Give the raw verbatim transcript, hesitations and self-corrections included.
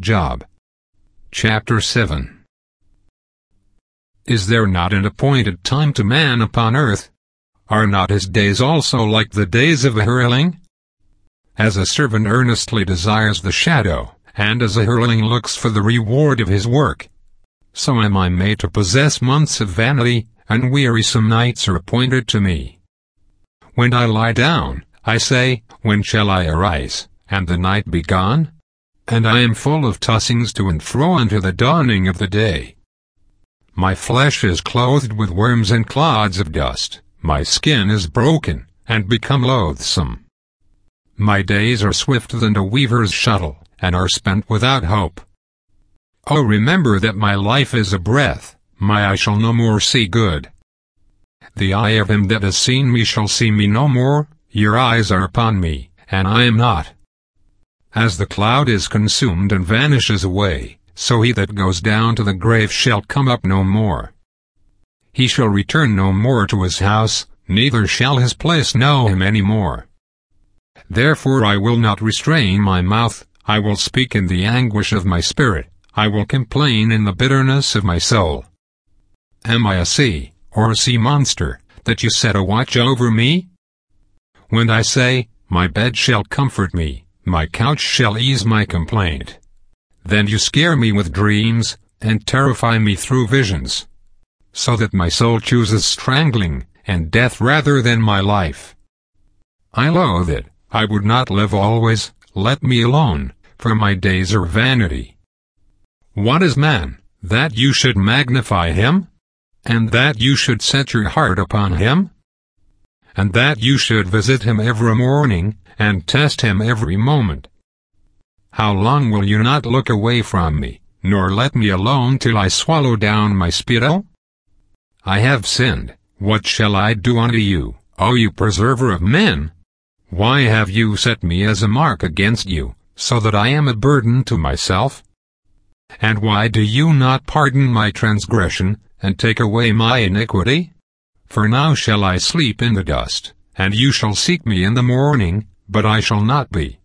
Job chapter seven. Is there not an appointed time to man upon earth? Are not his days also like the days of a hireling? As a servant earnestly desires the shadow, and as a hireling looks for the reward of his work, so am I made to possess months of vanity, and wearisome nights are appointed to me. When I lie down, I say, when shall I arise, and the night be gone? And I am full of tossings to and fro unto the dawning of the day. My flesh is clothed with worms and clods of dust, my skin is broken, and become loathsome. My days are swifter than a weaver's shuttle, and are spent without hope. Oh, remember that my life is a breath, my eye shall no more see good. The eye of him that has seen me shall see me no more, your eyes are upon me, and I am not. As the cloud is consumed and vanishes away, so he that goes down to the grave shall come up no more. He shall return no more to his house, neither shall his place know him any more. Therefore I will not restrain my mouth, I will speak in the anguish of my spirit, I will complain in the bitterness of my soul. Am I a sea, or a sea monster, that you set a watch over me? When I say, my bed shall comfort me, my couch shall ease my complaint, then you scare me with dreams, and terrify me through visions, so that my soul chooses strangling, and death rather than my life. I loathe it, I would not live always, let me alone, for my days are vanity. What is man, that you should magnify him? And that you should set your heart upon him? And that you should visit him every morning, and test him every moment? How long will you not look away from me, nor let me alone till I swallow down my spittle? I have sinned, what shall I do unto you, O you preserver of men? Why have you set me as a mark against you, so that I am a burden to myself? And why do you not pardon my transgression, and take away my iniquity? For now shall I sleep in the dust, and you shall seek me in the morning, but I shall not be.